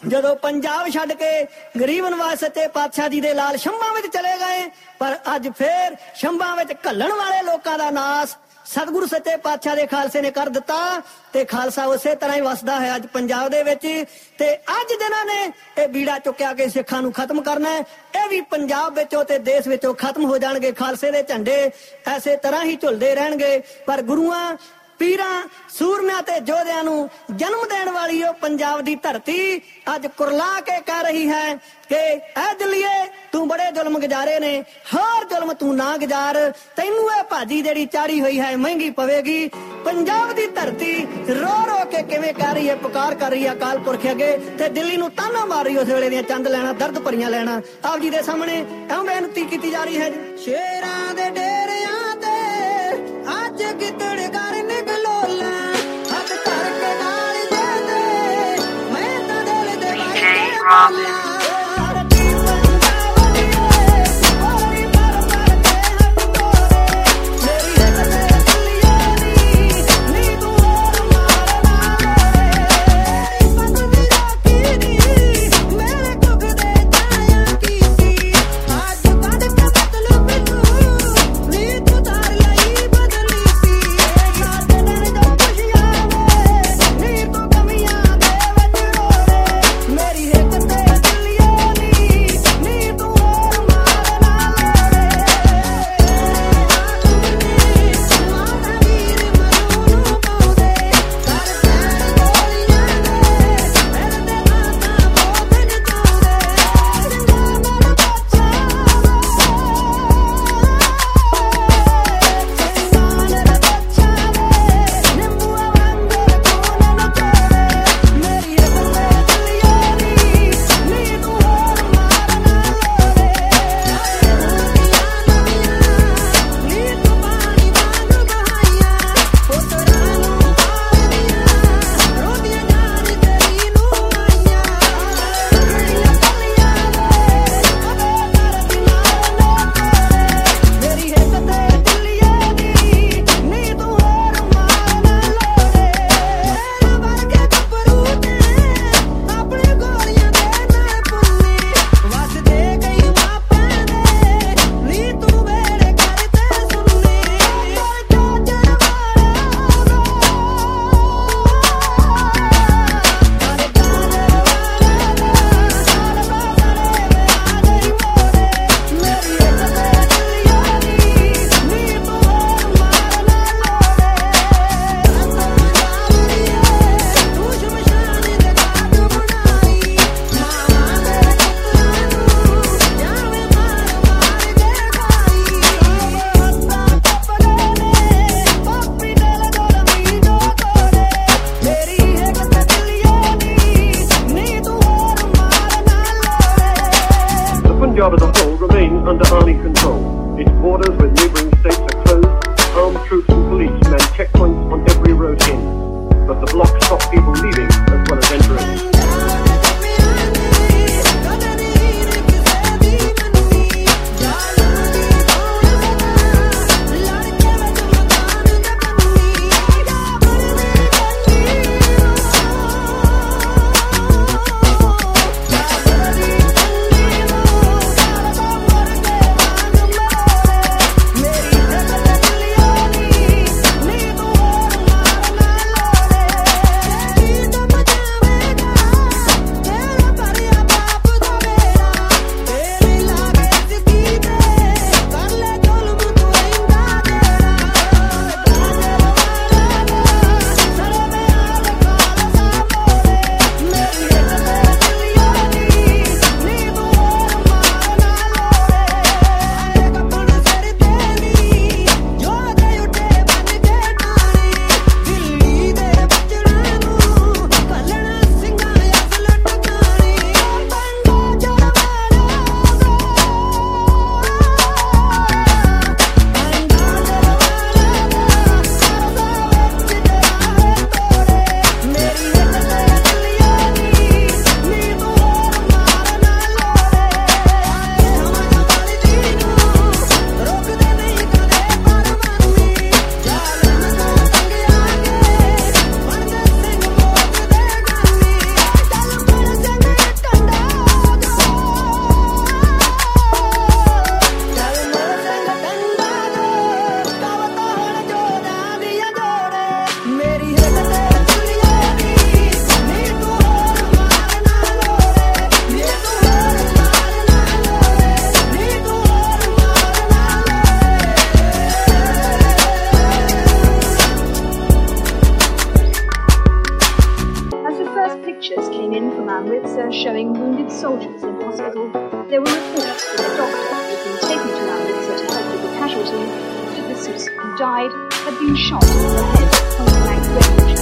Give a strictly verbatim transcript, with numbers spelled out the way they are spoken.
ਜਦੋਂ ਪੰਜਾਬ ਛੱਡ ਕੇ ਗਰੀਬ ਨਵਾਜ਼ ਸੱਚੇ ਪਾਤਸ਼ਾਹ ਜੀ ਦੇ ਲਾਲ ਸ਼ੰਭਾਂ ਵਿੱਚ ਚਲੇ ਗਏ, ਪਰ ਅੱਜ ਫੇਰ ਸ਼ੰਭਾਂ ਵਿੱਚ ਘੱਲਣ ਵਾਲੇ ਲੋਕਾਂ ਦਾ ਨਾਸ ਸਤਿਗੁਰੂ ਸੱਚੇ ਪਾਤਸ਼ਾਹ ਦੇ ਖਾਲਸੇ ਨੇ ਕਰ ਦਿੱਤਾ ਤੇ ਖਾਲਸਾ ਉਸੇ ਤਰ੍ਹਾਂ ਹੀ ਵਸਦਾ ਹੈ ਅੱਜ ਪੰਜਾਬ ਦੇ ਵਿੱਚ। ਤੇ ਅੱਜ ਜਿਨ੍ਹਾਂ ਨੇ ਇਹ ਬੀੜਾ ਚੁੱਕਿਆ ਕਿ ਸਿੱਖਾਂ ਨੂੰ ਖਤਮ ਕਰਨਾ ਹੈ, ਇਹ ਵੀ ਪੰਜਾਬ ਵਿੱਚੋਂ ਤੇ ਦੇਸ਼ ਵਿੱਚੋਂ ਖਤਮ ਹੋ ਜਾਣਗੇ। ਖਾਲਸੇ ਦੇ ਝੰਡੇ ਐਸੇ ਤਰ੍ਹਾਂ ਹੀ ਝੁਲਦੇ ਰਹਿਣਗੇ, ਪਰ ਗੁਰੂਆਂ ਪੀਰਾਂ ਸੂਰਮਿਆਂ ਤੇ ਯੋਧਿਆਂ ਨੂੰ ਜਨਮ ਦੇਣ ਵਾਲੀ ਉਹ ਪੰਜਾਬ ਦੀ ਧਰਤੀ ਅੱਜ ਕੁਰਲਾ ਕੇ ਕਹਿ ਰਹੀ ਹੈ ਕਿ ਐ ਦਿੱਲੀਏ ਤੂੰ ਬੜੇ ਜ਼ੁਲਮ ਗੁਜ਼ਾਰੇ ਨੇ, ਹੋਰ ਜ਼ੁਲਮ ਤੂੰ ਨਾ ਗੁਜ਼ਾਰ, ਤੈਨੂੰ ਇਹ ਭਾਜੀ ਜਿਹੜੀ ਚਾੜੀ ਹੋਈ ਹੈ ਮਹਿੰਗੀ ਪਵੇਗੀ। ਪੰਜਾਬ ਦੀ ਧਰਤੀ ਰੋ ਰੋ ਕੇ ਕਿਵੇਂ ਕਰ ਰਹੀ ਹੈ, ਪੁਕਾਰ ਕਰ ਰਹੀ ਹੈ ਅਕਾਲ ਪੁਰਖ ਅੱਗੇ, ਤੇ ਦਿੱਲੀ ਨੂੰ ਤਾਨਾ ਮਾਰ ਰਹੀ ਉਸ ਵੇਲੇ ਦੀਆਂ ਚੰਦ ਲੈਣਾ, ਦਰਦ ਭਰੀਆਂ ਲੈਣਾ ਆਪ ਜੀ ਦੇ ਸਾਹਮਣੇ ਇਉਂ ਬੇਨਤੀ ਕੀਤੀ ਜਾ ਰਹੀ ਹੈ। ਸ਼ੇਰਾਂ ਦੇ ਡੇਰਿਆਂ ਤੇ ਅੱਜ ਗਿੱਦੜ ਕਰਨ ਗਲੋਲਾ, ਹੱਥ ਧਰ ਕੇ ਨਾਲ ਦੇ ਦੇ, ਮੈਂ ਤਾਂ ਦਿਲ ਦੇ ਬਾਰੇ Punjab as a whole remains under army control. Its borders with neighbouring states are closed, armed troops and police man checkpoints on every road in. But the bloc stop people leaving as well as entering. from Amritsar showing wounded soldiers in hospital. There were reports that a doctor who had been taken to Amritsar to help with the casualties, the deceased who died, had been shot in the head at point-blank range.